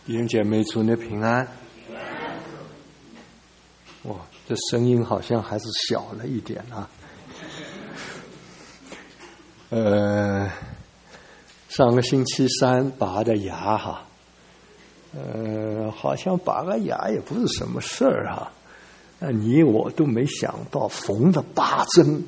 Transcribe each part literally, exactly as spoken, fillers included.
弟兄姐妹，祝你平安。哇，这声音好像还是小了一点啊。呃，上个星期三拔的牙哈，呃，好像拔个牙也不是什么事儿哈。呃，你我都没想到缝了八针。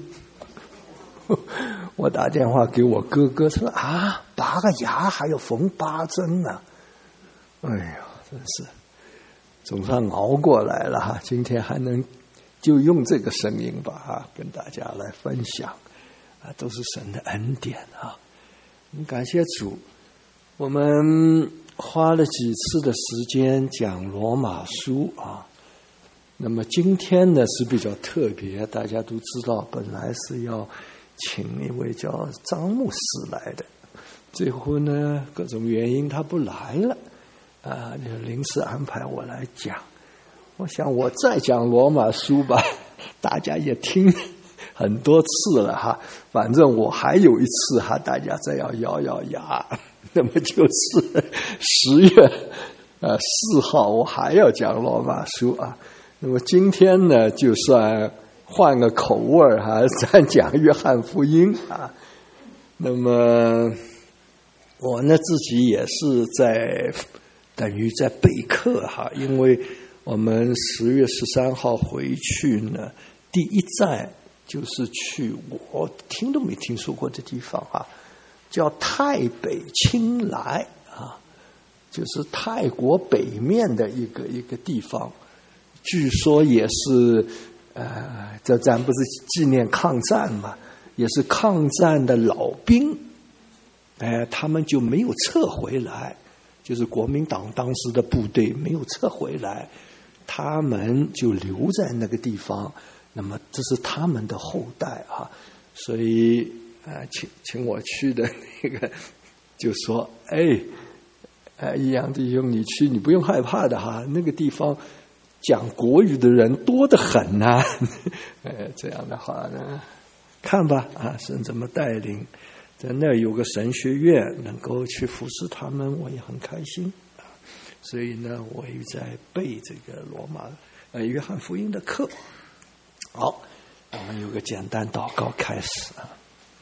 我打电话给我哥哥说啊，拔个牙还要缝八针呢。哎呀，真是总算熬过来了哈！今天还能就用这个声音吧哈，跟大家来分享啊，都是神的恩典啊！感谢主，我们花了几次的时间讲罗马书啊。那么今天呢是比较特别，大家都知道，本来是要请一位叫张牧师来的，最后呢各种原因他不来了。啊，就临时安排我来讲。我想我再讲罗马书吧，大家也听很多次了哈。反正我还有一次哈，大家再要咬咬牙。那么就是十月呃四号，我还要讲罗马书啊。那么今天呢，就算换个口味哈，咱讲约翰福音啊。那么我呢自己也是在。等于在备课哈，因为我们十月十三号回去呢，第一站就是去我听都没听说过的地方哈，叫泰北清莱啊，就是泰国北面的一个一个地方，据说也是呃，这咱不是纪念抗战嘛，也是抗战的老兵，哎，他们就没有撤回来。就是国民党当时的部队没有撤回来，他们就留在那个地方。那么这是他们的后代啊，所以啊，请请我去的那个就说：“哎，哎，易阳弟兄，你去，你不用害怕的哈，那个地方讲国语的人多得很呐、啊。”呃，这样的话呢，看吧啊，神怎么带领。在那儿有个神学院，能够去服侍他们，我也很开心啊。所以呢，我也在背这个罗马呃约翰福音的课。好，我们有个简单祷告开始啊。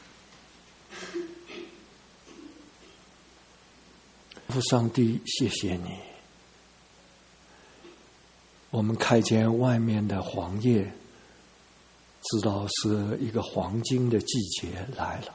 父上帝，谢谢你，我们看见外面的黄叶，知道是一个黄金的季节来了。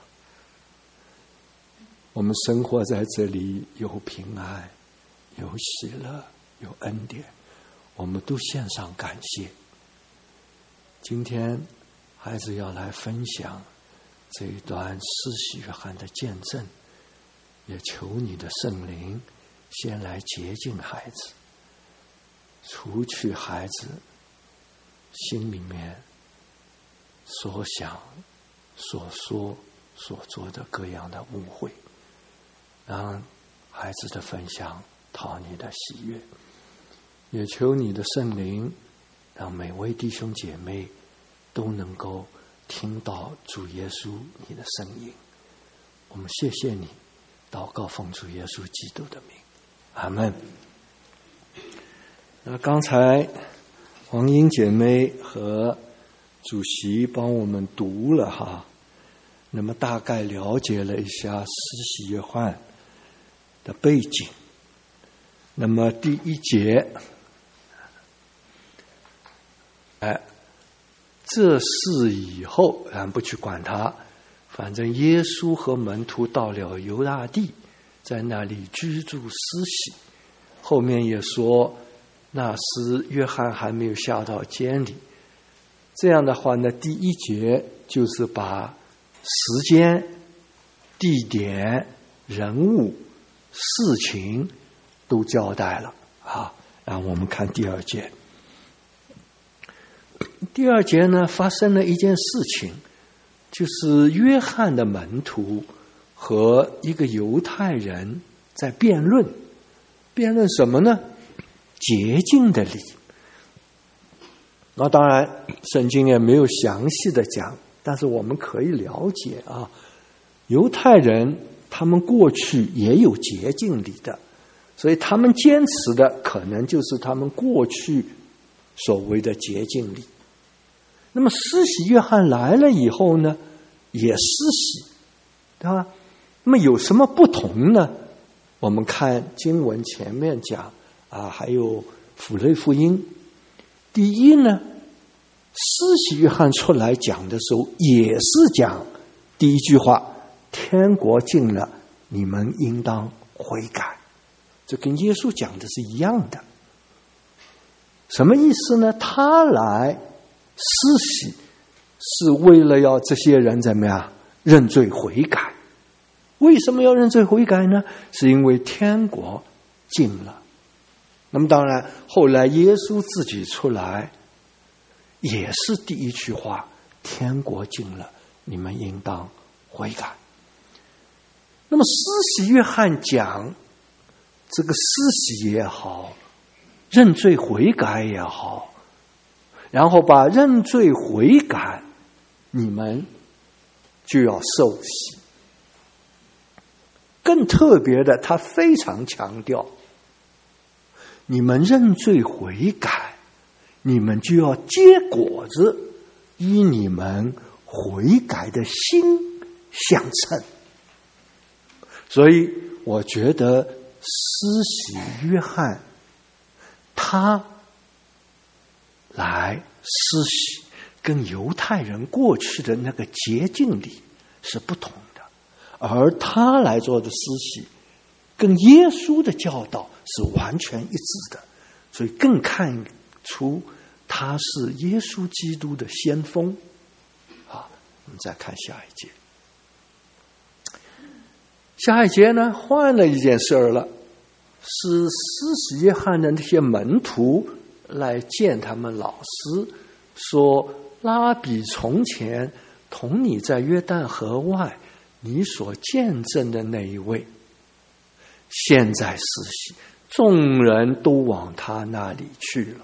我们生活在这里，有平安，有喜乐，有恩典，我们都献上感谢。今天孩子要来分享这一段施洗约翰的见证，也求你的圣灵先来洁净孩子，除去孩子心里面所想、所说、所做的各样的误会，让孩子的分享讨你的喜悦，也求你的圣灵让每位弟兄姐妹都能够听到主耶稣你的声音。我们谢谢你，祷告奉主耶稣基督的名，阿们。那刚才黄英姐妹和主席帮我们读了哈，那么大概了解了一下施洗约翰的背景。那么第一节，哎，这事以后咱不去管它，反正耶稣和门徒到了犹大地，在那里居住施洗。后面也说那时约翰还没有下到监里。这样的话呢，第一节就是把时间、地点、人物、事情都交代了啊。然后我们看第二节。第二节呢，发生了一件事情，就是约翰的门徒和一个犹太人在辩论。辩论什么呢？洁净的礼。那当然圣经也没有详细的讲，但是我们可以了解啊，犹太人他们过去也有洁净礼的， 所以他们坚持的可能就是他们过去所谓的洁净礼。那么施洗约翰来了以后呢，也施洗，对吧？那么有什么不同呢？我们看经文前面讲啊，还有符类福音。第一呢，施洗约翰出来讲的时候，也是讲第一句话：天国近了，你们应当悔改。这跟耶稣讲的是一样的。什么意思呢？他来施洗是为了要这些人怎么样认罪悔改。为什么要认罪悔改呢？是因为天国近了。那么当然后来耶稣自己出来也是第一句话：天国近了，你们应当悔改。那么施洗约翰讲这个施洗也好，认罪悔改也好，然后把认罪悔改你们就要受洗。更特别的，他非常强调，你们认罪悔改，你们就要结果子，与你们悔改的心相称。所以我觉得施洗约翰他来施洗跟犹太人过去的那个洁净礼是不同的，而他来做的施洗跟耶稣的教导是完全一致的，所以更看出他是耶稣基督的先锋。好，我们再看下一节。下一节呢，换了一件事儿了，是施洗约翰的那些门徒来见他们老师，说：拉比，从前同你在约旦河外你所见证的那一位，现在施洗，众人都往他那里去了。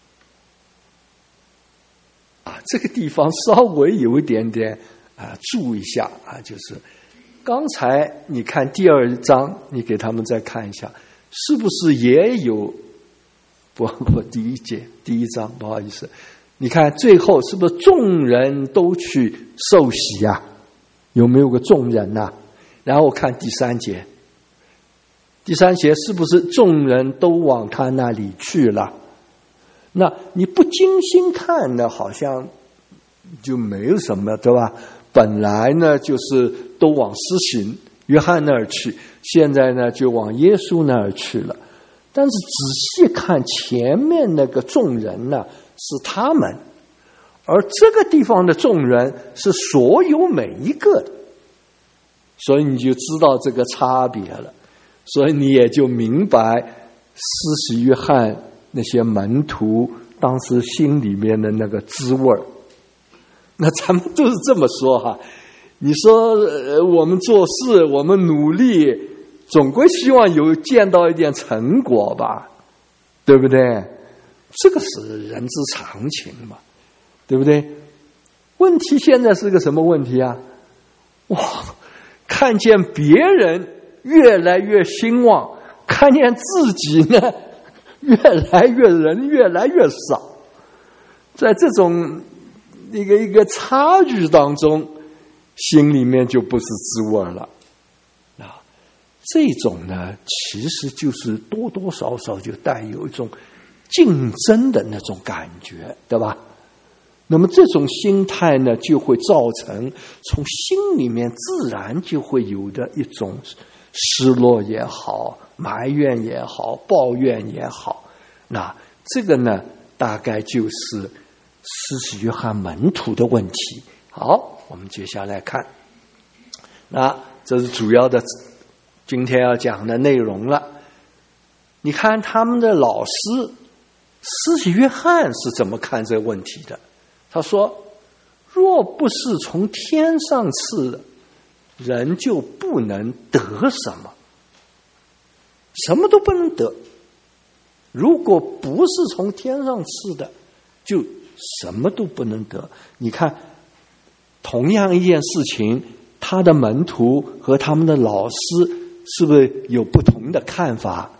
啊，这个地方稍微有一点点啊，注意一下啊，就是刚才你看第二章，你给他们再看一下，是不是也有？不不，第一节第一章，不好意思，你看最后是不是众人都去受洗啊？有没有个众人啊？然后看第三节，第三节是不是众人都往他那里去了？那你不精心看呢，好像就没有什么，对吧？本来呢就是都往施洗约翰那儿去，现在呢就往耶稣那儿去了。但是仔细看前面那个众人呢，是他们，而这个地方的众人是所有每一个的，所以你就知道这个差别了，所以你也就明白施洗约翰那些门徒当时心里面的那个滋味。那咱们都是这么说哈，你说、呃、我们做事，我们努力，总归希望有见到一点成果吧，对不对？这个是人之常情嘛，对不对？问题现在是个什么问题啊？哇，看见别人越来越兴旺，看见自己呢越来越人越来越少，在这种一个一个差距当中，心里面就不是滋味了。啊，这种呢，其实就是多多少少就带有一种竞争的那种感觉，对吧？那么这种心态呢，就会造成从心里面自然就会有的一种失落也好，埋怨也好，抱怨也好。那这个呢，大概就是施洗约翰门徒的问题。好，我们接下来看，那这是主要的今天要讲的内容了。你看他们的老师施洗约翰是怎么看这个问题的？他说：若不是从天上赐的，人就不能得什么，什么都不能得。如果不是从天上赐的，就什么都不能得。你看，同样一件事情，他的门徒和他们的老师是不是有不同的看法？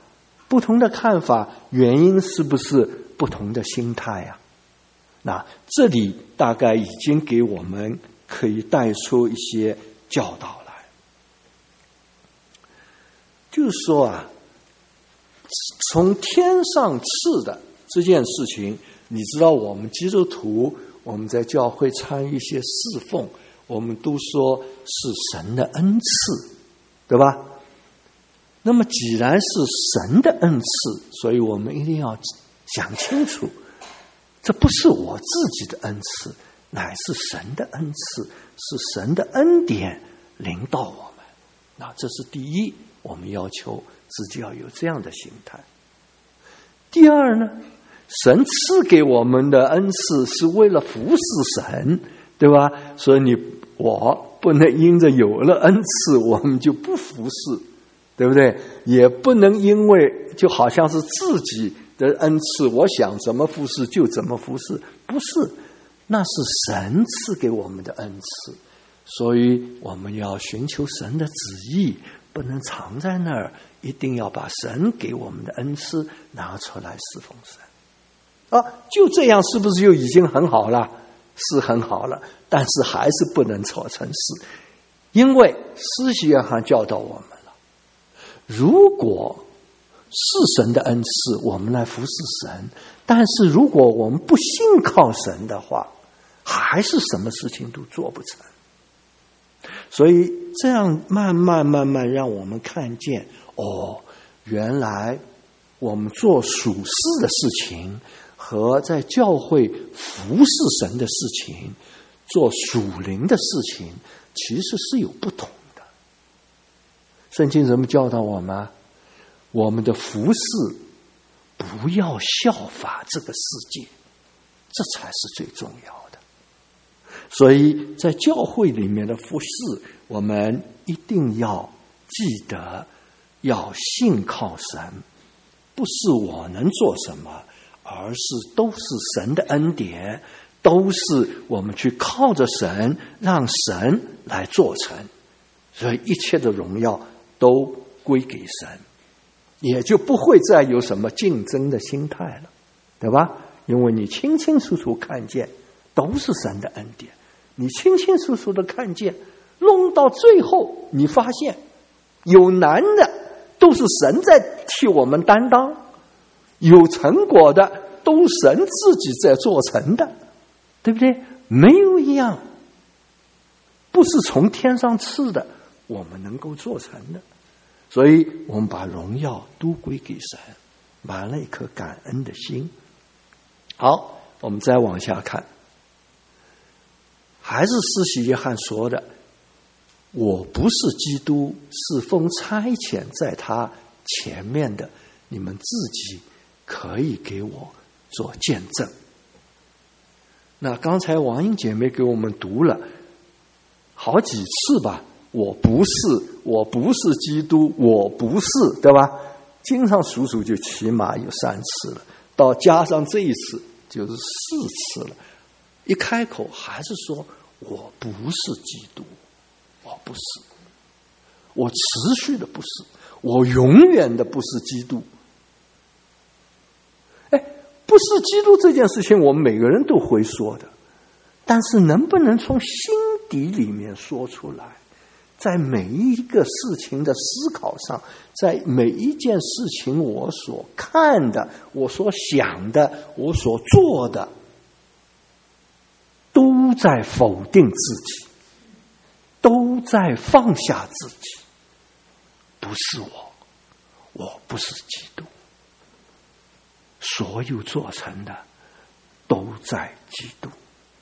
不同的看法，原因是不是不同的心态啊？那这里大概已经给我们可以带出一些教导来，就是说啊，从天上赐的这件事情，你知道我们基督徒，我们在教会参与一些侍奉，我们都说是神的恩赐，对吧？那么既然是神的恩赐，所以我们一定要想清楚，这不是我自己的恩赐，乃是神的恩赐，是神的恩典临到我们。那这是第一，我们要求自己要有这样的心态。第二呢，神赐给我们的恩赐是为了服侍神，对吧？所以你我不能因着有了恩赐我们就不服侍，对不对？也不能因为就好像是自己的恩赐，我想怎么服侍就怎么服侍，不是，那是神赐给我们的恩赐，所以我们要寻求神的旨意，不能藏在那儿，一定要把神给我们的恩赐拿出来侍奉神。啊，就这样是不是就已经很好了？是很好了，但是还是不能做成事，因为施洗约翰教导我们了，如果是神的恩赐，我们来服侍神，但是如果我们不信靠神的话，还是什么事情都做不成。所以这样慢慢慢慢让我们看见，哦，原来我们做属世的事情和在教会服侍神的事情，做属灵的事情，其实是有不同的。圣经怎么教导我们？我们的服侍不要效法这个世界，这才是最重要的。所以在教会里面的服侍，我们一定要记得要信靠神，不是我能做什么，而是都是神的恩典，都是我们去靠着神，让神来做成，所以一切的荣耀都归给神，也就不会再有什么竞争的心态了，对吧？因为你清清楚楚看见都是神的恩典，你清清楚楚的看见，弄到最后你发现有难的都是神在替我们担当，有成果的都神自己在做成的，对不对？没有一样不是从天上赐的我们能够做成的，所以我们把荣耀都归给神，满了一颗感恩的心。好，我们再往下看，还是施洗约翰说的，我不是基督，是奉差遣在他前面的，你们自己可以给我做见证。那刚才王英姐妹给我们读了好几次吧，我不是，我不是基督，我不是，对吧？经常数数就起码有三次了，到加上这一次就是四次了，一开口还是说我不是基督，我不是，我持续的不是，我永远的不是基督。哎，不是基督这件事情我们每个人都会说的，但是能不能从心底里面说出来，在每一个事情的思考上，在每一件事情我所看的，我所想的，我所做的，都在否定自己，都在放下自己，不是我，我不是基督，所有做成的都在基督。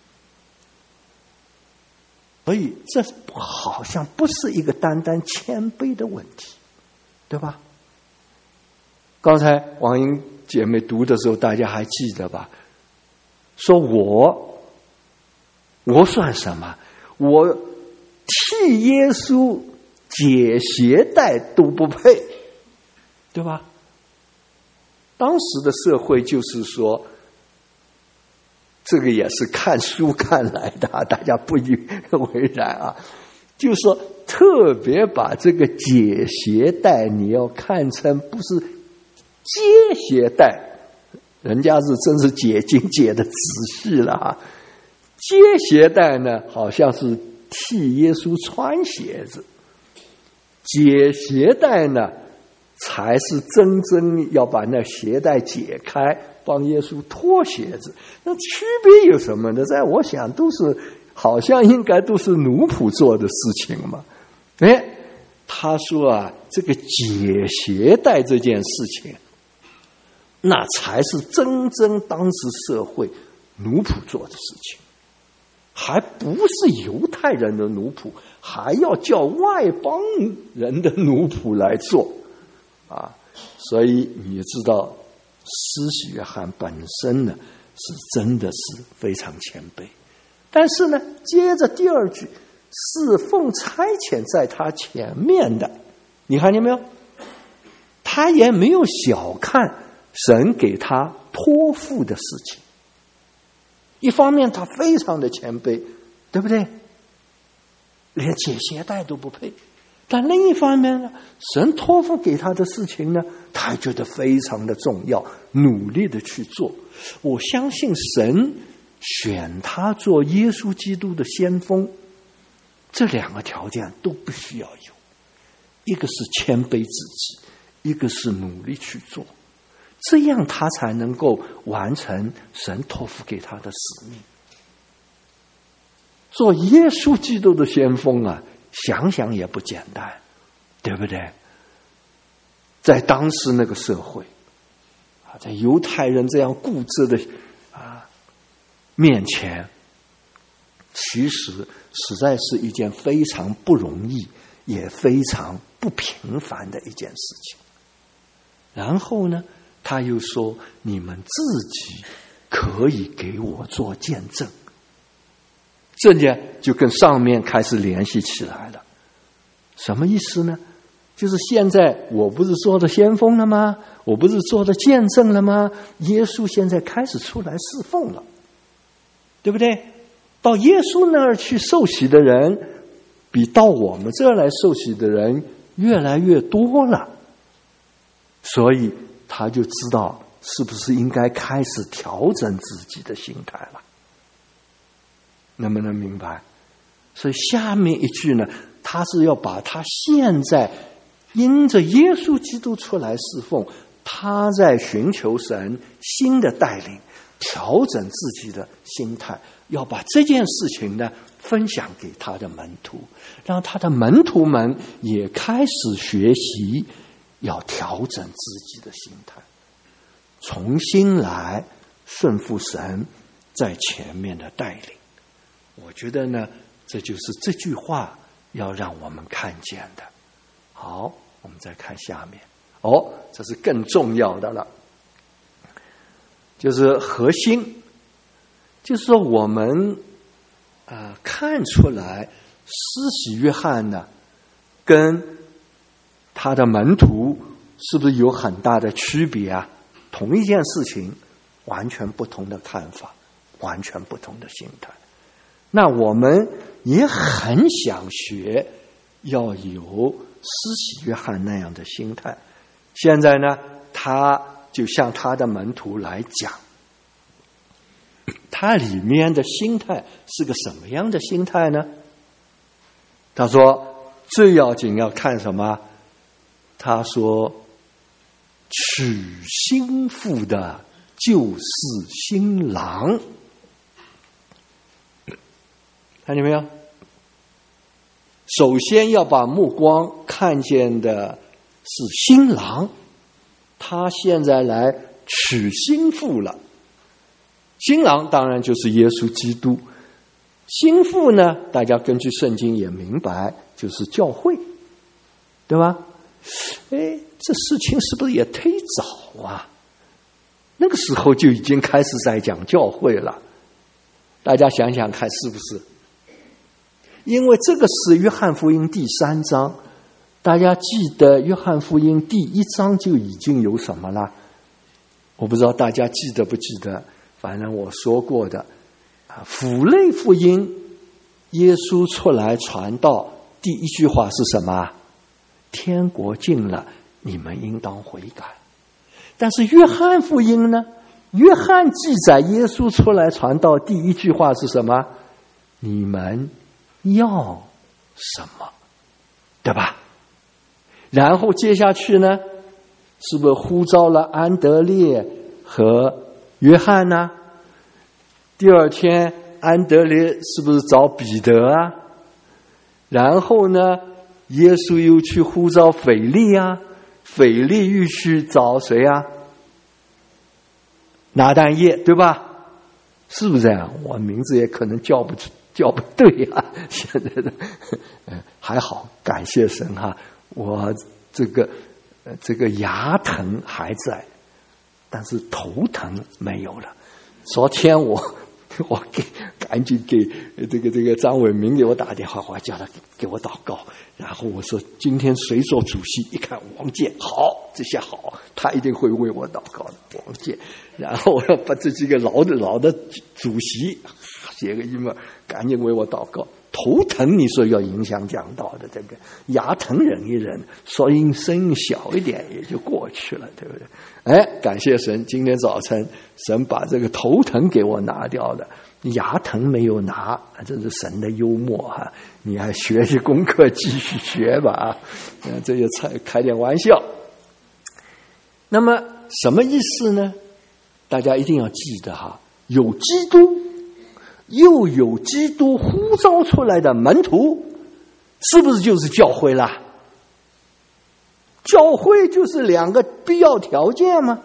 所以这好像不是一个单单谦卑的问题，对吧？刚才王英姐妹读的时候大家还记得吧？说我我算什么？我替耶稣解鞋带都不配，对吧？当时的社会就是说，这个也是看书看来的，大家不以为然啊。就是说，特别把这个解鞋带，你要看成不是接鞋带，人家是真是解经解的仔细了啊。接鞋带呢，好像是替耶稣穿鞋子；解鞋带呢，才是真正要把那鞋带解开，帮耶稣脱鞋子。那区别有什么呢？在我想，都是好像应该都是奴仆做的事情嘛。哎，他说啊，这个解鞋带这件事情，那才是真正当时社会奴仆做的事情，还不是犹太人的奴仆，还要叫外邦人的奴仆来做啊！所以你知道，施洗约翰本身呢，是真的是非常谦卑。但是呢，接着第二句，是奉差遣在他前面的，你看见没有？他也没有小看神给他托付的事情。一方面他非常的谦卑，对不对？连解鞋带都不配。但另一方面呢，神托付给他的事情呢，他觉得非常的重要，努力的去做。我相信神选他做耶稣基督的先锋，这两个条件都必须要有，一个是谦卑自己，一个是努力去做，这样他才能够完成神托付给他的使命。做耶稣基督的先锋啊，想想也不简单，对不对？在当时那个社会啊，在犹太人这样固执的啊面前，其实实在是一件非常不容易也非常不平凡的一件事情。然后呢，他又说，你们自己可以给我做见证。这呢就跟上面开始联系起来了。什么意思呢？就是现在我不是做的先锋了吗？我不是做的见证了吗？耶稣现在开始出来侍奉了，对不对？到耶稣那儿去受洗的人，比到我们这儿来受洗的人越来越多了。所以他就知道是不是应该开始调整自己的心态了。能不能明白？所以下面一句呢，他是要把他现在因着耶稣基督出来侍奉，他在寻求神新的带领，调整自己的心态，要把这件事情呢分享给他的门徒，让他的门徒们也开始学习要调整自己的心态，重新来顺服神在前面的带领。我觉得呢，这就是这句话要让我们看见的。好，我们再看下面。哦，这是更重要的了，就是核心，就是说我们啊、呃、看出来，施洗约翰呢跟他的门徒是不是有很大的区别啊？同一件事情，完全不同的看法，完全不同的心态。那我们也很想学，要有施洗约翰那样的心态。现在呢，他就向他的门徒来讲，他里面的心态是个什么样的心态呢？他说，最要紧要看什么？他说，娶新妇的就是新郎。看见没有？首先要把目光看见的是新郎，他现在来娶新妇了。新郎当然就是耶稣基督，新妇呢，大家根据圣经也明白，就是教会，对吧？哎，这事情是不是也忒早啊？那个时候就已经开始在讲教会了，大家想想看是不是？因为这个是约翰福音第三章，大家记得约翰福音第一章就已经有什么了？我不知道大家记得不记得，反正我说过的啊，符类福音，耶稣出来传道，第一句话是什么？天国近了，你们应当悔改。 但是约翰福音呢？约翰记载耶稣出来传道，第一句话是什么？你们要什么？对吧？然后接下去呢，是不是呼召了安德烈和约翰呢？第二天安德烈是不是找彼得啊？然后呢，耶稣又去呼召腓力啊，腓力又去找谁啊？拿但业，对吧？是不是这样？我名字也可能叫不叫不对啊。现在的还好，感谢神哈，我这个这个牙疼还在，但是头疼没有了。昨天我我给赶紧给这个这个张伟明给我打电话，我叫他给给我祷告。然后我说今天谁做主席？一看王健，好，这下好，他一定会为我祷告的。王健，然后我要把这几个老的老的主席写个 email， 赶紧为我祷告。头疼你说要影响讲道的，这个牙疼忍一忍，所以声音小一点也就过去了，对不对？哎，感谢神，今天早晨神把这个头疼给我拿掉了，牙疼没有拿，这是神的幽默哈！你还学习功课，继续学吧啊！这就开开点玩笑。那么什么意思呢？大家一定要记得哈，有基督，又有基督呼召出来的门徒，是不是就是教会啦？教会就是两个必要条件吗？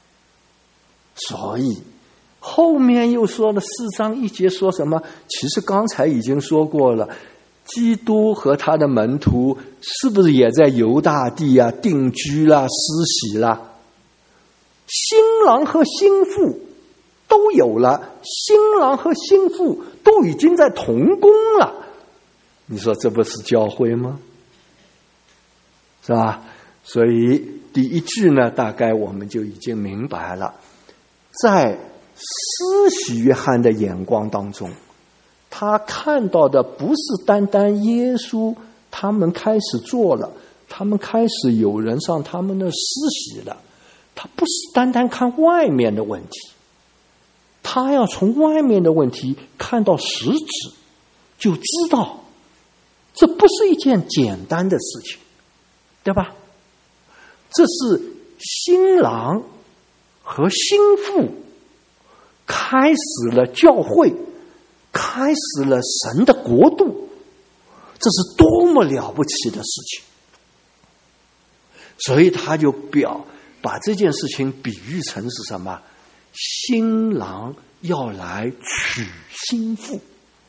所以后面又说了四章一节说什么？其实刚才已经说过了，基督和他的门徒是不是也在犹大地啊定居啦、施洗啦？新郎和新妇都有了，新郎和新妇都已经在同工了，你说这不是教会吗？是吧？所以第一句呢，大概我们就已经明白了，在施洗约翰的眼光当中，他看到的不是单单耶稣他们开始做了，他们开始有人上他们的施洗了，他不是单单看外面的问题，他要从外面的问题看到实质，就知道这不是一件简单的事情，对吧？这是新郎和新妇开始了教会，开始了神的国度，这是多么了不起的事情。所以他就表把这件事情比喻成是什么？新郎要来娶新妇，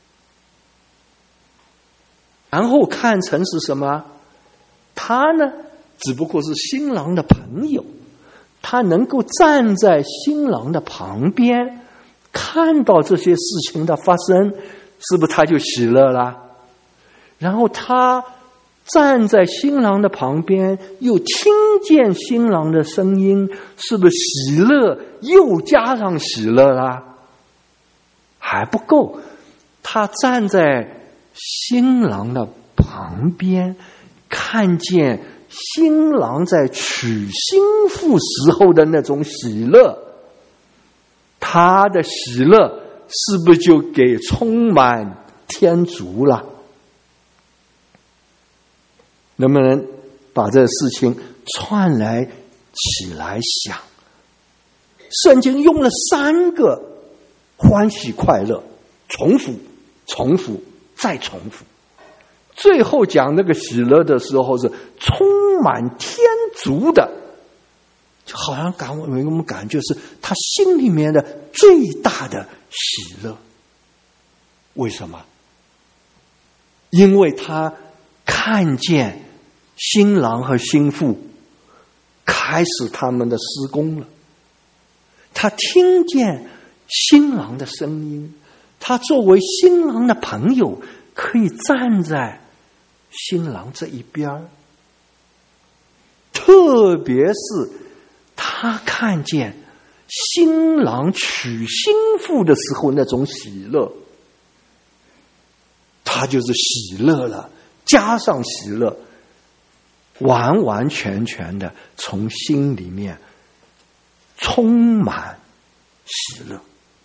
然后看成是什么？他呢只不过是新郎的朋友，他能够站在新郎的旁边，看到这些事情的发生，是不是他就喜乐了？然后他站在新郎的旁边，又听见新郎的声音，是不是喜乐又加上喜乐啦？还不够，他站在新郎的旁边，看见新郎在娶新妇时候的那种喜乐，他的喜乐是不是就给充满天足了？能不能把这事情串来起来想？圣经用了三个欢喜快乐，重复重复再重复，最后讲那个喜乐的时候是充满天足的，就好像感我们感觉是他心里面的最大的喜乐。为什么？因为他看见新郎和新妇开始他们的施工了，他听见新郎的声音，他作为新郎的朋友可以站在新郎这一边，特别是他看见新郎娶新妇的时候那种喜乐，他就是喜乐了，加上喜乐，完完全全的从心里面充满喜乐。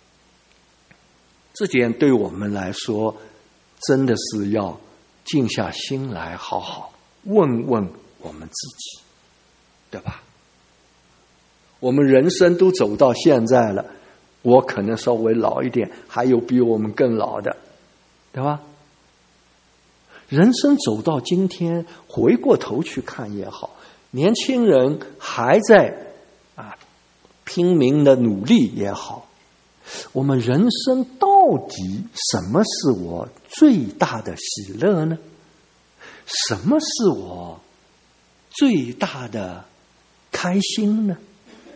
这点对我们来说，真的是要静下心来，好好问问我们自己，对吧？我们人生都走到现在了，我可能稍微老一点，还有比我们更老的，对吧？人生走到今天，回过头去看也好，年轻人还在啊拼命的努力也好，我们人生到底什么是我最大的喜乐呢？什么是我最大的开心呢？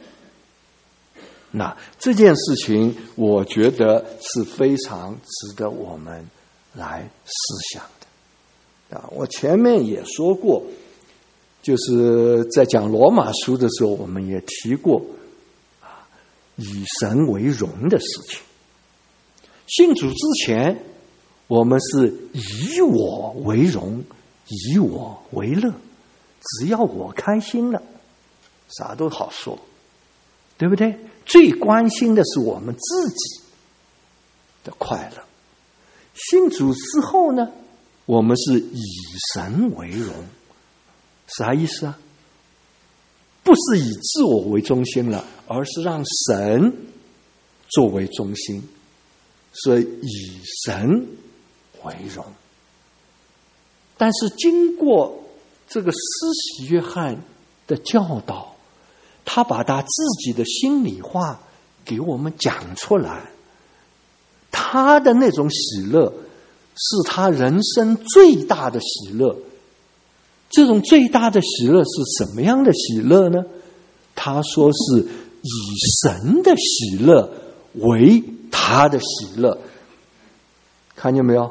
那这件事情，我觉得是非常值得我们来思想的。啊，我前面也说过，就是在讲罗马书的时候，我们也提过啊，以神为荣的事情。信主之前，我们是以我为荣，以我为乐，只要我开心了，啥都好说，对不对？最关心的是我们自己的快乐。信主之后呢，我们是以神为荣，啥意思啊？不是以自我为中心了，而是让神作为中心，所以以神为荣。但是经过这个施洗约翰的教导，他把他自己的心里话给我们讲出来，他的那种喜乐是他人生最大的喜乐。这种最大的喜乐是什么样的喜乐呢？他说是以神的喜乐为他的喜乐。看见没有？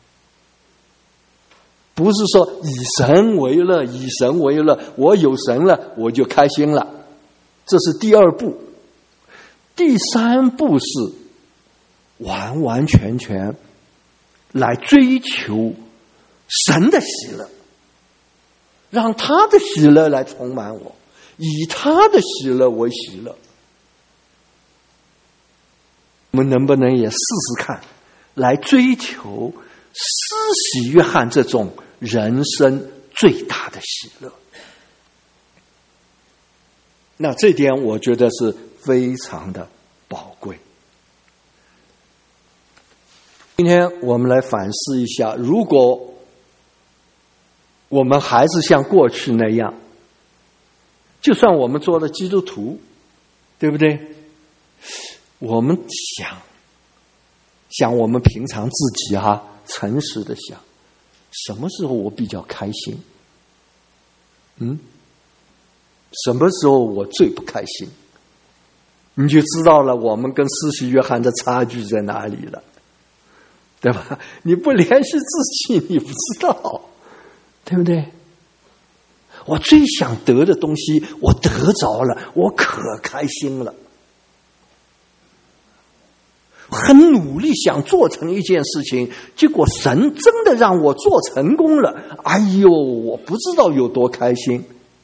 不是说以神为乐，以神为乐，我有神了我就开心了，这是第二步。第三步是完完全全来追求神的喜乐，让他的喜乐来充满我，以他的喜乐为喜乐。我们能不能也试试看，来追求施洗约翰这种人生最大的喜乐？那这点我觉得是非常的宝贵。今天我们来反思一下，如果我们还是像过去那样，就算我们做了基督徒，对不对？我们想想我们平常自己哈、啊，诚实的想，什么时候我比较开心？嗯？什么时候我最不开心？你就知道了我们跟施洗约翰的差距在哪里了，对吧？你不联系自己，你不知道，对不对？我最想得的东西我得着了，我可开心了，很努力想做成一件事情，结果神真的让我做成功了，哎呦，我不知道有多开心。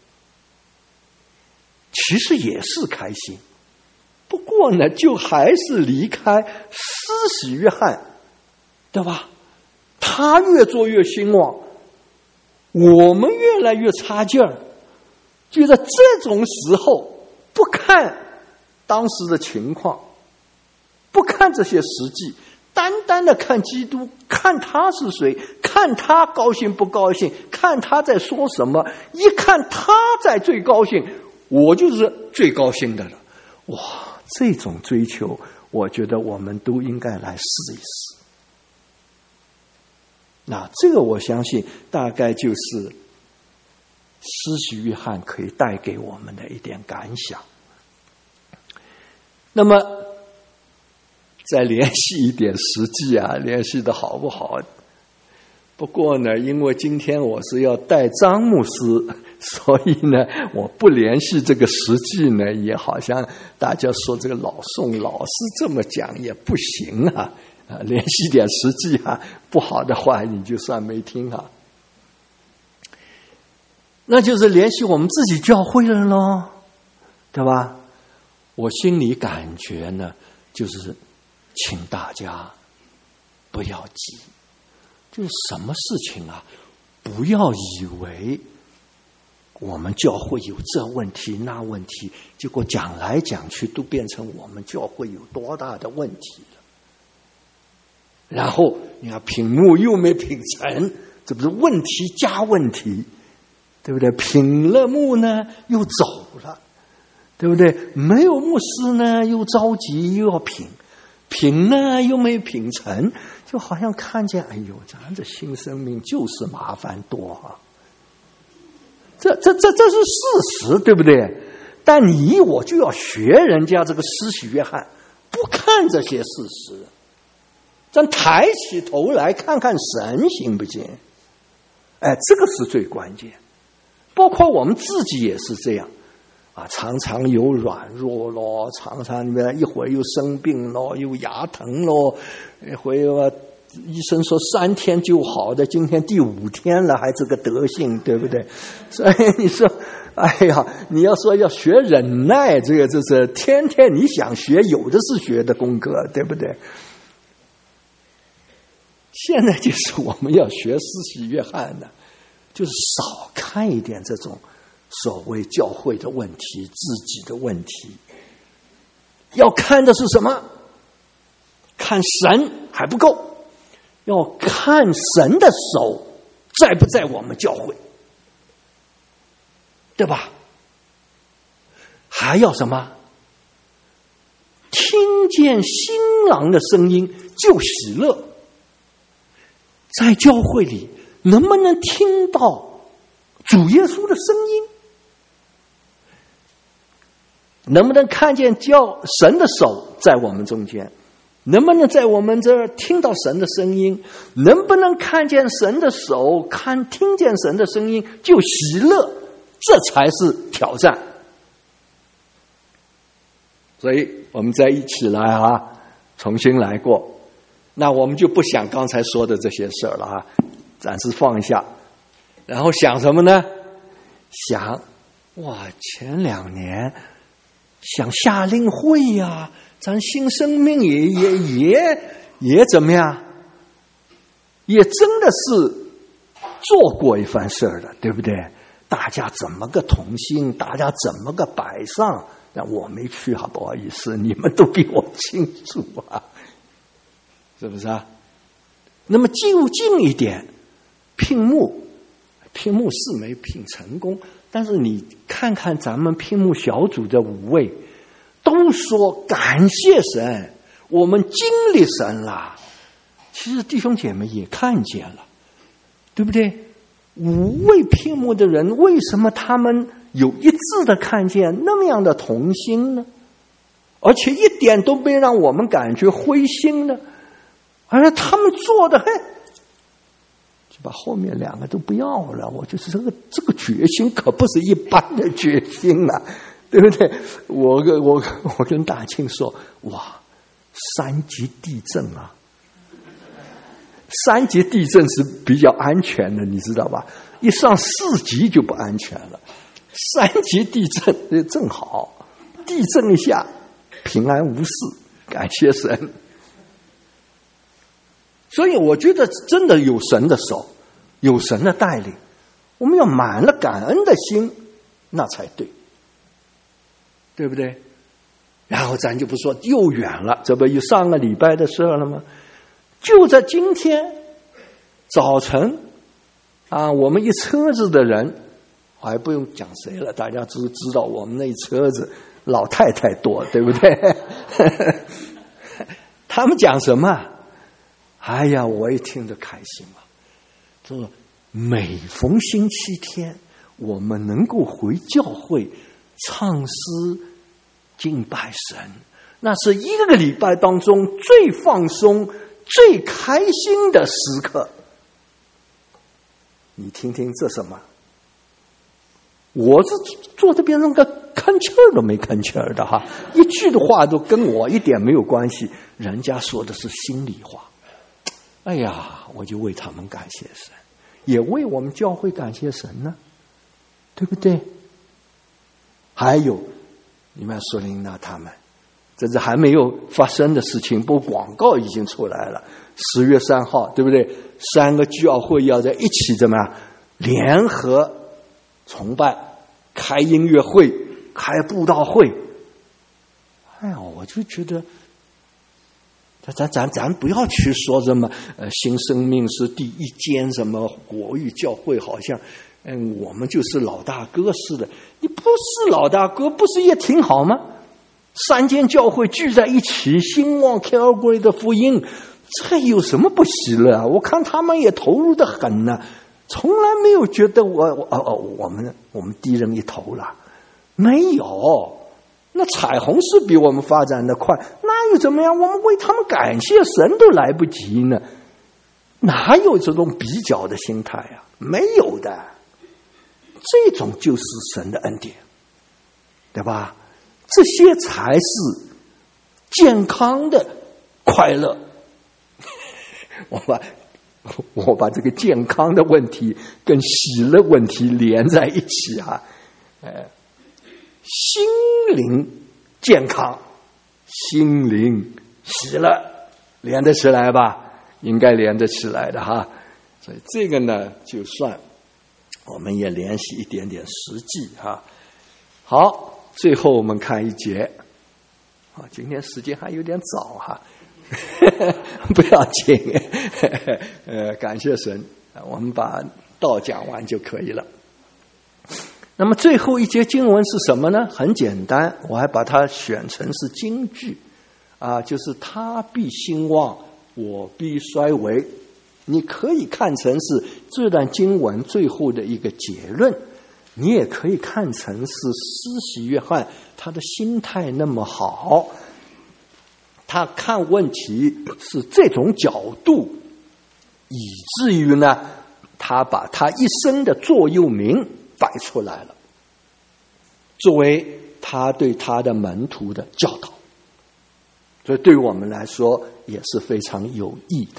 其实也是开心，不过呢，就还是离开施洗约翰，对吧？他越做越兴旺，我们越来越差劲儿。就在这种时候，不看当时的情况，不看这些实际，单单的看基督，看他是谁，看他高兴不高兴，看他在说什么，一看他在最高兴，我就是最高兴的了。哇，这种追求，我觉得我们都应该来试一试。那这个我相信大概就是施洗约翰可以带给我们的一点感想。那么再联系一点实际啊，联系的好不好？不过呢，因为今天我是要带张牧师，所以呢，我不联系这个实际呢，也好像大家说这个老宋老是这么讲也不行啊，啊，联系点实际啊，不好的话你就算没听啊。那就是联系我们自己教会了咯，对吧？ 我心里感觉呢，就是请大家不要急，就是什么事情啊，不要以为我们教会有这问题那问题，结果讲来讲去都变成我们教会有多大的问题了。然后你看品目又没品成，这不是问题加问题，对不对？品了目呢又走了，对不对？没有牧师呢又着急又要品，品呢又没品成，就好像看见哎呦，咱这新生命就是麻烦多啊。这这这这是事实，对不对？但你我就要学人家这个施洗约翰，不看这些事实，咱抬起头来看看神，行不行？哎，这个是最关键。包括我们自己也是这样啊，常常有软弱咯，常常一会儿又生病咯，又牙疼咯，一会儿医生说三天就好的，今天第五天了还这个德性，对不对？所以你说哎呀，你要说要学忍耐，这个就是天天你想学有的是学的功课，对不对？现在就是我们要学施洗约翰的，就是少看一点这种所谓教会的问题，自己的问题，要看的是什么？看神还不够，要看神的手在不在我们教会，对吧？还要什么？听见新郎的声音就喜乐。在教会里能不能听到主耶稣的声音？能不能看见教神的手在我们中间？能不能在我们这儿听到神的声音？能不能看见神的手，看听见神的声音就喜乐？这才是挑战。所以我们再一起来啊，重新来过。那我们就不想刚才说的这些事儿了啊，暂时放下。然后想什么呢？想，哇，前两年想夏令会呀、啊，咱新生命也也也也怎么样？也真的是做过一番事儿的，对不对？大家怎么个同心？大家怎么个摆上？但我没去啊，不好意思，你们都比我清楚啊。是不是啊？那么就近一点，聘牧，聘牧是没聘成功，但是你看看咱们聘牧小组的五位，都说感谢神，我们经历神了。其实弟兄姐妹也看见了，对不对？五位聘牧的人，为什么他们有一致的看见那么样的同心呢？而且一点都没让我们感觉灰心呢？而他们做的，嘿，就把后面两个都不要了。我就是这个这个决心可不是一般的决心啊，对不对？我跟我我跟大庆说，哇，三级地震啊！三级地震是比较安全的，你知道吧？一上四级就不安全了。三级地震正好，地震一下平安无事，感谢神。所以我觉得真的有神的手，有神的带领，我们要满了感恩的心，那才对，对不对？然后咱就不说又远了，这不有上个礼拜的事了吗？就在今天早晨啊，我们一车子的人，我还不用讲谁了，大家都知道我们那一车子老太太多，对不对？他们讲什么？哎呀，我一听着开心了。说每逢星期天，我们能够回教会唱诗敬拜神，那是一个礼拜当中最放松、最开心的时刻。你听听这什么？我是坐这边那个吭气儿都没吭气儿的哈，一句的话都跟我一点没有关系，人家说的是心里话。哎呀，我就为他们感谢神，也为我们教会感谢神呢，对不对？还有你们索琳娜他们，这是还没有发生的事情，不过广告已经出来了。十月三号，对不对？三个教会要在一起怎么样联合崇拜，开音乐会，开布道会。哎呀，我就觉得咱咱咱不要去说什么呃新生命是第一间什么国语教会，好像嗯我们就是老大哥似的。你不是老大哥，不是也挺好吗？三间教会聚在一起，兴旺 Calvary 的福音，这有什么不喜乐啊？我看他们也投入的很呢、啊，从来没有觉得我我哦哦我们我们低人一头了，没有。那彩虹是比我们发展的快，那又怎么样？我们为他们感谢神都来不及呢，哪有这种比较的心态啊？没有的，这种就是神的恩典，对吧？这些才是健康的快乐。我把我把这个健康的问题跟喜乐问题连在一起啊，呃。心灵健康，心灵喜乐，连得起来吧？应该连得起来的哈。所以这个呢，就算我们也联系一点点实际哈。好，最后我们看一节。啊，今天时间还有点早哈，不要紧，呃，感谢神，我们把道讲完就可以了。那么最后一节经文是什么呢？很简单，我还把它选成是金句啊，就是他必兴旺，我必衰微。你可以看成是这段经文最后的一个结论，你也可以看成是施洗约翰他的心态那么好，他看问题是这种角度，以至于呢他把他一生的座右铭摆出来了，作为他对他的门徒的教导，所以对我们来说也是非常有益的。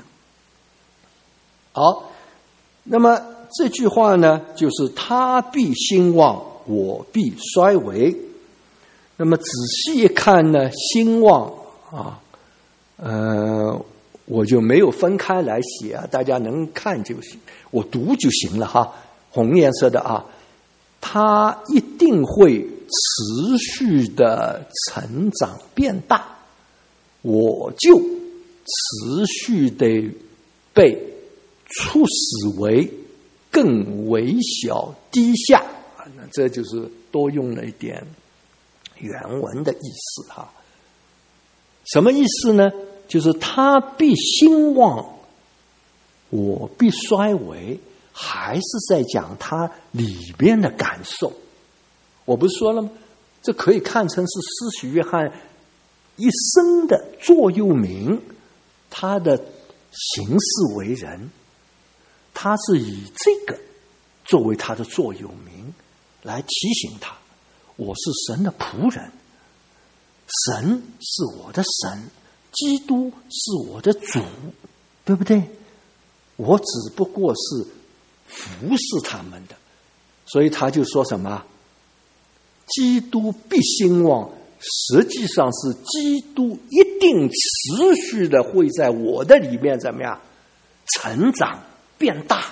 好，那么这句话呢，就是他必兴旺，我必衰微。那么仔细一看呢，兴旺啊，呃，我就没有分开来写啊，大家能看就行，我读就行了哈。红颜色的啊，它一定会持续的成长变大，我就持续的被促使为更微小低下。那这就是多用了一点原文的意思哈。什么意思呢？就是他必兴旺，我必衰微，还是在讲他里边的感受。我不是说了吗？这可以看成是施洗约翰一生的座右铭，他的行事为人，他是以这个作为他的座右铭来提醒他，我是神的仆人，神是我的神，基督是我的主，对不对？我只不过是服侍他们的。所以他就说什么？基督必兴旺，实际上是基督一定持续的会在我的里面怎么样成长变大。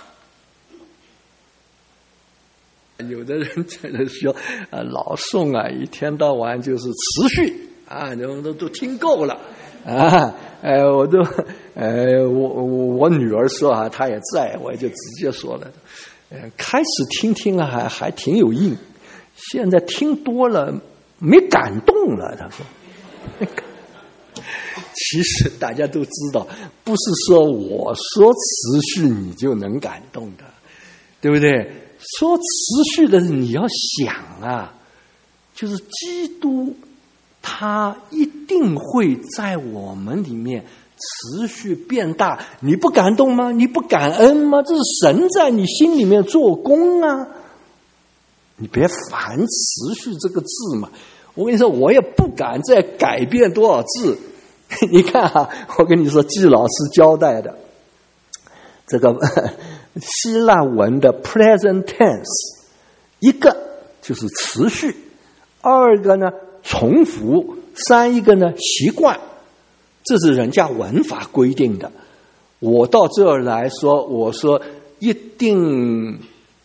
有的人真的说啊，老宋啊，一天到晚就是持续啊，都都都听够了啊！哎，我都呃，我我我女儿说啊，她也在，我就直接说了，呃，开始听听啊，还还挺有劲，现在听多了没感动了。她说，其实大家都知道，不是说我说持续你就能感动的，对不对？说持续的你要想啊，就是基督他一定会在我们里面持续变大。你不感动吗？你不感恩吗？这是神在你心里面做工啊！你别烦持续这个字嘛。我跟你说，我也不敢再改变多少字。你看啊，我跟你说，季老师交代的这个希腊文的 present tense， 一个就是持续，二个呢重复，三一个呢习惯，这是人家文法规定的。我到这儿来说，我说一定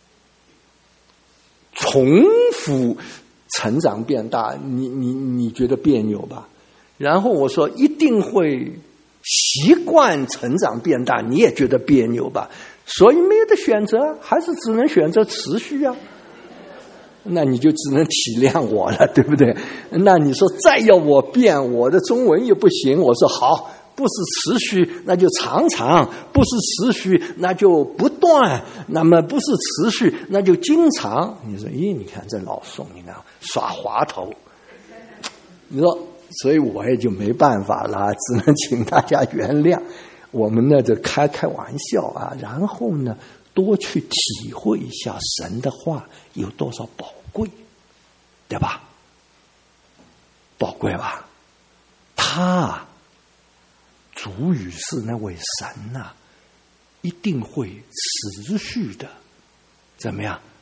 重复成长变大，你你你觉得别扭吧？然后我说一定会习惯成长变大，你也觉得别扭吧？所以没有的选择，还是只能选择持续啊。那你就只能体谅我了，对不对？那你说再要我变，我的中文又不行，我说好，不是持续那就常常，不是持续那就不断，那么不是持续那就经常。你说咦，你看这老宋，你看耍滑头，你说，所以我也就没办法了，只能请大家原谅。我们呢就开开玩笑啊，然后呢多去体会一下神的话有多少宝贵，对吧？宝贵吧？他主语是那位神啊，一定会持续的怎么样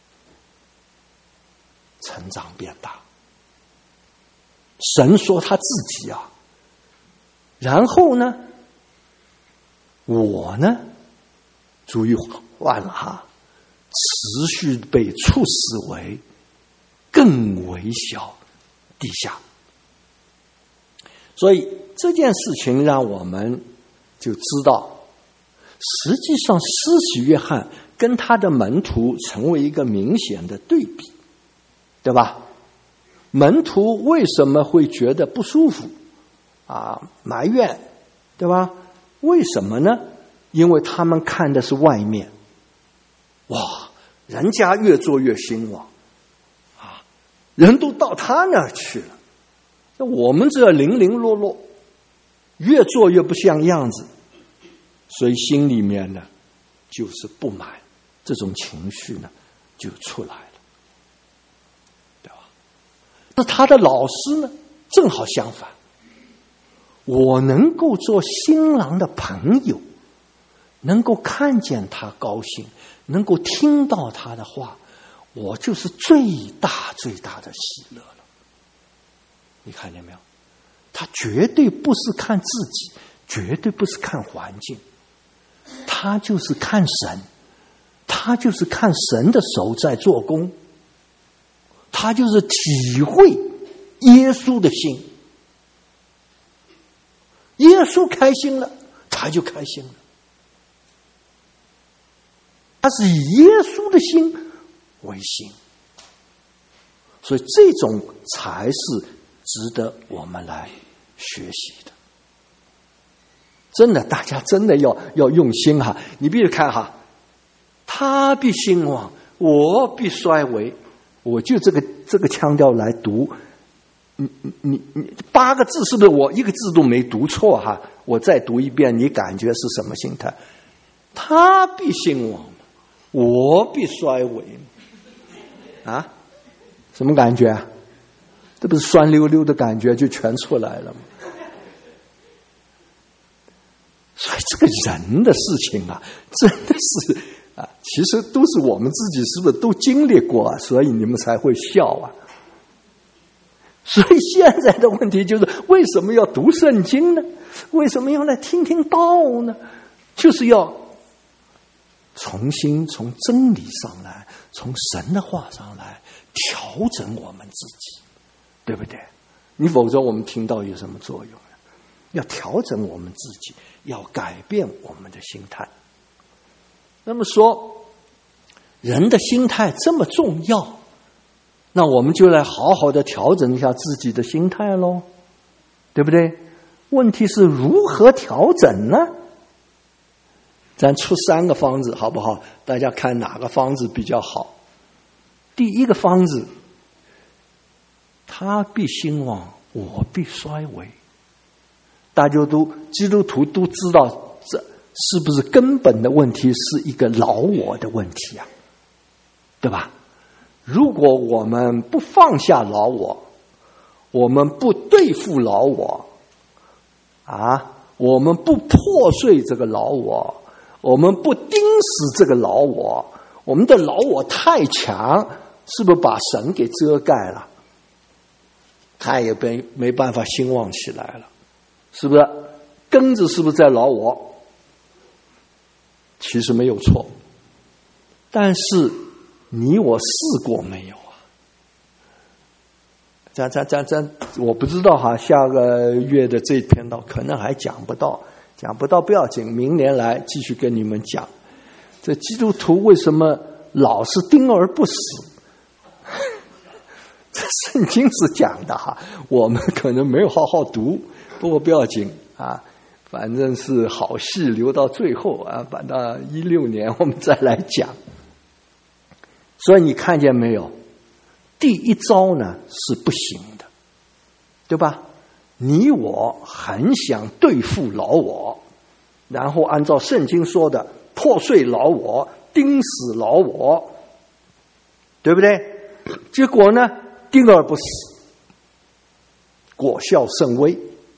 成长变大。神说他自己啊，然后呢我呢主语换了哈，持续被处死为更微小地下。所以这件事情让我们就知道，实际上施洗约翰跟他的门徒成为一个明显的对比，对吧？门徒为什么会觉得不舒服啊，埋怨，对吧？为什么呢？因为他们看的是外面，哇，人家越做越兴旺啊，人都到他那儿去了，我们这零零落落，越做越不像样子，所以心里面呢就是不满，这种情绪呢就出来了，对吧？那他的老师呢正好相反，我能够做新郎的朋友，能够看见他高兴，能够听到他的话，我就是最大最大的喜乐了。你看见没有？他绝对不是看自己，绝对不是看环境，他就是看神，他就是看神的手在做工，他就是体会耶稣的心。耶稣开心了，他就开心了。他是以耶稣的心为心，所以这种才是值得我们来学习的。真的，大家真的要要用心哈！你比如看哈，他必兴旺，我必衰微。我就这个这个腔调来读，你你你八个字是不是我一个字都没读错哈？我再读一遍，你感觉是什么心态？他必兴旺，我必衰微啊？什么感觉？这不是酸溜溜的感觉就全出来了吗？所以这个人的事情啊，真的是啊，其实都是我们自己是不是都经历过啊？所以你们才会笑啊。所以现在的问题就是，为什么要读圣经呢？为什么要来听听道呢？就是要重新从真理上来，从神的话上来调整我们自己，对不对？你否则我们听到有什么作用？要调整我们自己，要改变我们的心态。那么说，人的心态这么重要，那我们就来好好的调整一下自己的心态咯，对不对？问题是如何调整呢？咱出三个方子好不好？大家看哪个方子比较好？第一个方子，他必兴旺，我必衰微。大家都基督徒都知道，这是不是根本的问题是一个老我的问题啊？对吧？如果我们不放下老我，我们不对付老我啊，我们不破碎这个老我，我们不钉死这个老我，我们的老我太强，是不是把神给遮盖了？ 他也没没办法兴旺起来了，是不是？根子是不是在老我？其实没有错，但是你我试过没有啊？咱咱咱咱，我不知道哈，下个月的这篇道可能还讲不到，讲不到不要紧，明年来继续跟你们讲。这基督徒为什么老是丁而不死？这圣经是讲的哈，我们可能没有好好读，不过不要紧啊，反正是好戏留到最后啊，反到一六年我们再来讲。所以你看见没有？第一招呢是不行的，对吧？你我很想对付老我，然后按照圣经说的破碎老我，钉死老我，对不对？结果呢，钉而不死，果效甚微。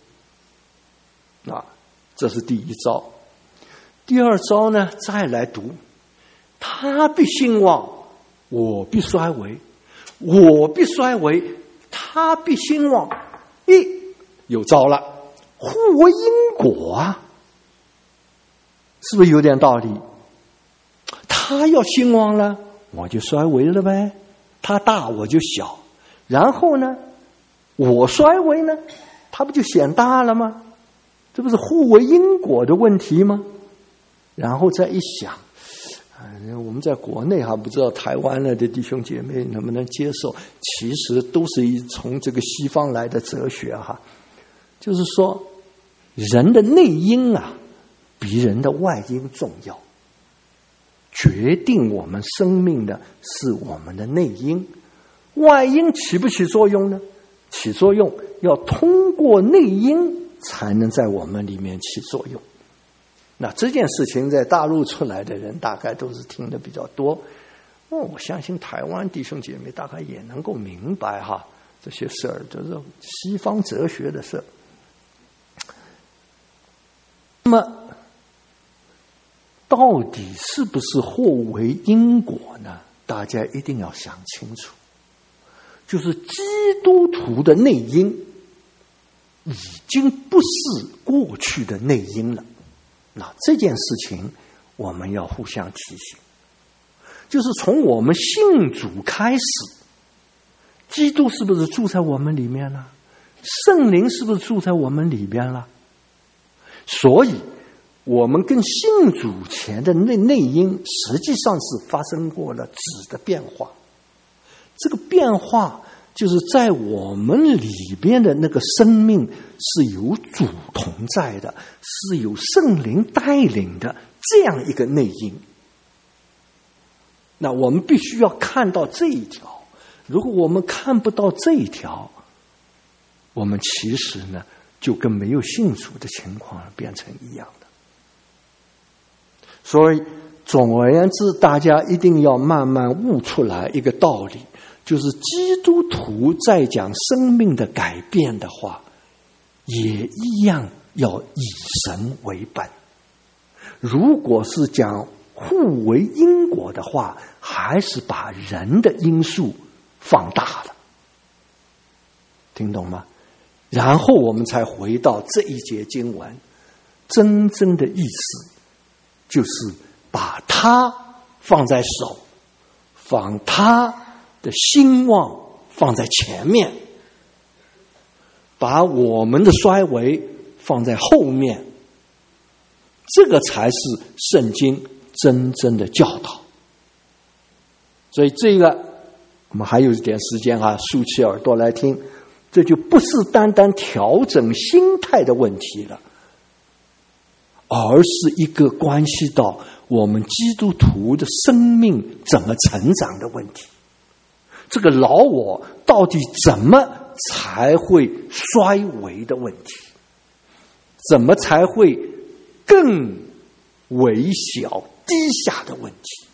啊，这是第一招。第二招呢，再来读，他必兴旺，我必衰微；我必衰微，他必兴旺。咦，有招了，互为因果啊，是不是有点道理？他要兴旺了，我就衰微了呗。他大我就小，然后呢，我衰微呢，他不就显大了吗？这不是互为因果的问题吗？然后再一想，我们在国内哈，不知道台湾的弟兄姐妹能不能接受？其实都是一从这个西方来的哲学哈，就是说人的内因啊，比人的外因重要。决定我们生命的是我们的内因，外因起不起作用呢？起作用要通过内因才能在我们里面起作用。那这件事情在大陆出来的人大概都是听得比较多，哦，我相信台湾弟兄姐妹大概也能够明白哈这些事儿，就是西方哲学的事儿。那么到底是不是互为因果呢？大家一定要想清楚。就是基督徒的内因已经不是过去的内因了。那这件事情我们要互相提醒，就是从我们信主开始，基督是不是住在我们里面了？圣灵是不是住在我们里边了？所以我们跟信主前的内内因实际上是发生过了质的变化。这个变化就是在我们里边的那个生命是有主同在的，是有圣灵带领的这样一个内因。那我们必须要看到这一条，如果我们看不到这一条，我们其实呢就跟没有信主的情况变成一样的。所以总而言之，大家一定要慢慢悟出来一个道理，就是基督徒在讲生命的改变的话，也一样要以神为本。如果是讲互为因果的话，还是把人的因素放大了，听懂吗？然后我们才回到这一节经文真正的意思，就是把它放在手，放它的兴旺放在前面，把我们的衰微放在后面，这个才是圣经真正的教导。所以这个我们还有一点时间啊，竖起耳朵来听，这就不是单单调整心态的问题了，而是一个关系到我们基督徒的生命怎么成长的问题。这个老我到底怎么才会衰微的问题，怎么才会更微小低下的问题。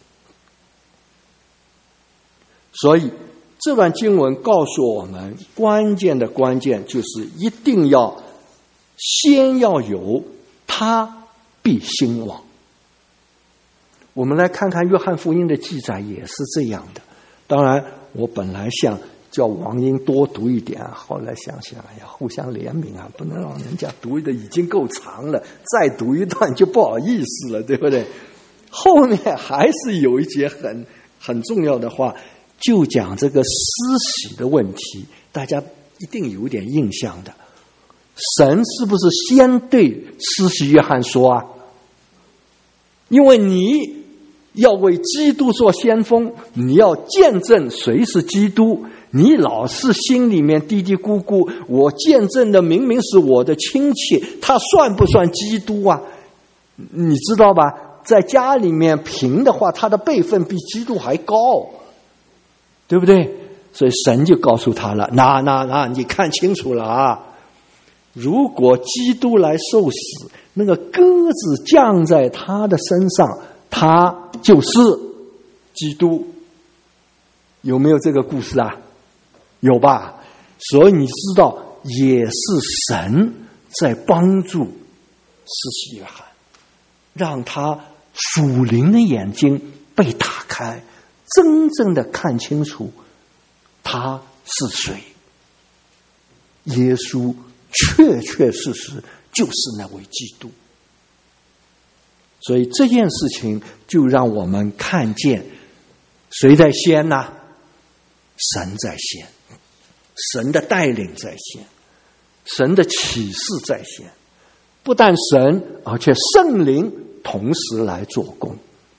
所以这段经文告诉我们，关键的关键就是一定要先要有他必兴旺。我们来看看约翰福音的记载也是这样的。当然我本来想叫王英多读一点。后来想想，哎呀，互相怜悯啊，不能让人家读的已经够长了，再读一段就不好意思了，对不对？后面还是有一节很很重要的话，就讲这个施洗的问题，大家一定有点印象的。神是不是先对施洗约翰说啊？因为你要为基督做先锋，你要见证谁是基督，你老是心里面嘀嘀咕咕，我见证的明明是我的亲戚，他算不算基督啊？你知道吧？在家里面评的话，他的辈分比基督还高，对不对？所以神就告诉他了，那那那你看清楚了啊，如果基督来受死，那个鸽子降在他的身上，他就是基督。有没有这个故事啊？有吧？所以你知道，也是神在帮助施洗约翰，让他属灵的眼睛被打开，真正的看清楚他是谁。耶稣确确实实就是那位基督。所以这件事情就让我们看见谁在先呢？神在先，神的带领在先，神的启示在先。不但神，而且圣灵同时来做工，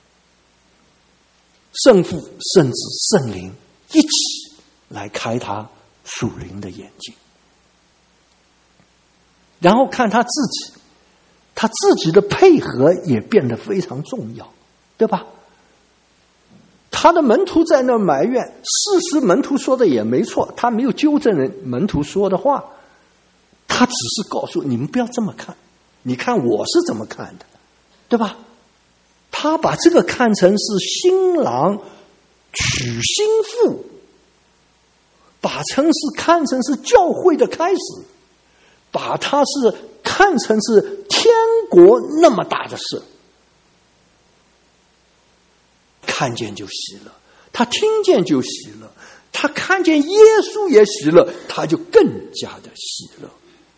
圣父、圣子、圣灵一起来开他属灵的眼睛，然后看他自己，他自己的配合也变得非常重要，对吧？他的门徒在那儿埋怨，事实门徒说的也没错，他没有纠正人门徒说的话，他只是告诉你们不要这么看，你看我是怎么看的，对吧？他把这个看成是新郎娶新妇，把成是看成是教会的开始，把它是看成是天国那么大的事。看见就喜乐，他听见就喜乐，他看见耶稣也喜乐，他就更加的喜乐。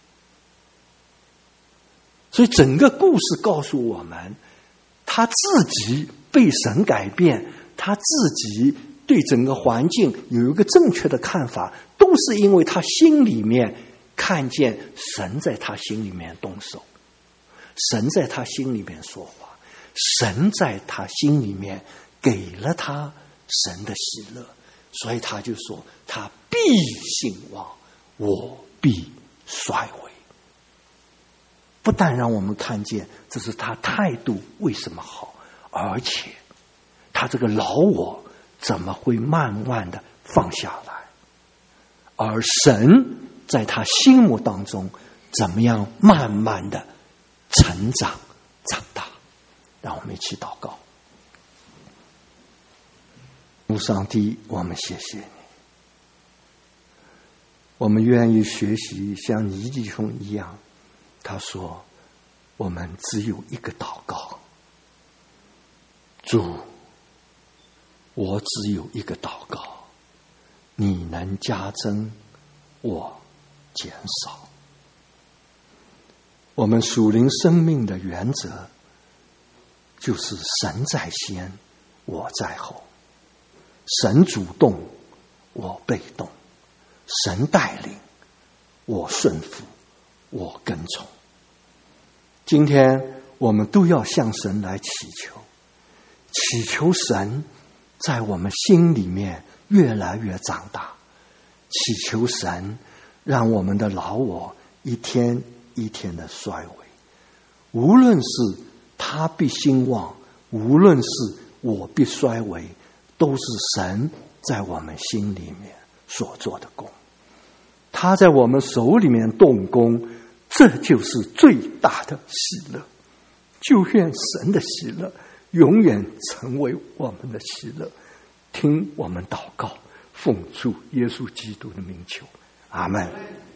所以整个故事告诉我们，他自己被神改变，他自己对整个环境有一个正确的看法，都是因为他心里面看见神在他心里面动手，神在他心里面说话，神在他心里面给了他神的喜乐，所以他就说他必兴旺，我必衰微。不但让我们看见这是他态度为什么好，而且他这个老我怎么会慢慢的放下来，而神在他心目当中怎么样慢慢的成长长大。让我们一起祷告。上帝，我们谢谢你，我们愿意学习像尼基兄一样，他说我们只有一个祷告，主，我只有一个祷告，你能加增，我减少。我们属灵生命的原则就是神在先，我在后，神主动，我被动，神带领，我顺服，我跟从。今天我们都要向神来祈求，祈求神在我们心里面越来越长大，祈求神让我们的老我一天一天的衰微，无论是他必兴旺，无论是我必衰微，都是神在我们心里面所做的工，他在我们手里面动工，这就是最大的喜乐。就愿神的喜乐永远成为我们的喜乐。听我们祷告，奉主耶稣基督的名求，阿们。